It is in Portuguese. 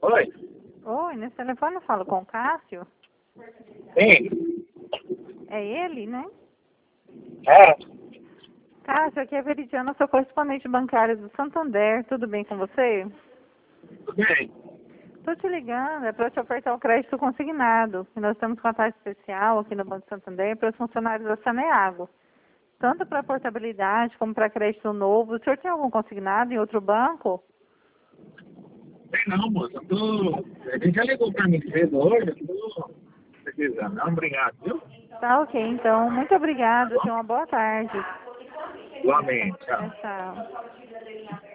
Oi? Oi, nesse telefone eu falo com o Cássio. Sim. É ele, né? É. Cássio, aqui é Veridiana, sou correspondente bancária do Santander. Tudo bem com você? Tudo bem. Estou te ligando, é para te ofertar o crédito consignado. E nós estamos com a taxa especial aqui no Banco Santander para os funcionários da Saneago. Tanto para portabilidade como para crédito novo. O senhor tem algum consignado em outro banco? Tem não, moça. A gente já ligou para mim cedo hoje. Eu tô precisando. Não, obrigado, viu? Tá ok, então. Muito obrigada. Tenha uma boa tarde. Igualmente. Tchau. Tchau, tchau.